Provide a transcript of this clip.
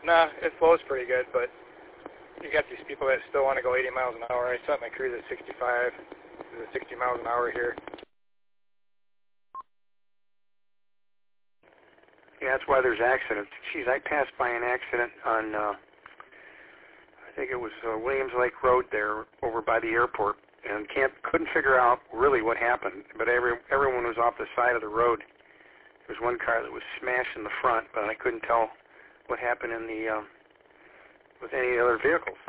Nah, it flows pretty good, but you got these people that still want to go 80 miles an hour. I set my cruise at 65, 60 miles an hour here. Yeah, that's why there's accidents. Geez, I passed by an accident on, I think it was Williams Lake Road there over by the airport, and couldn't figure out really what happened, but everyone was off the side of the road. There was one car that was smashed in the front, but I couldn't tell what happened in the with any other vehicles.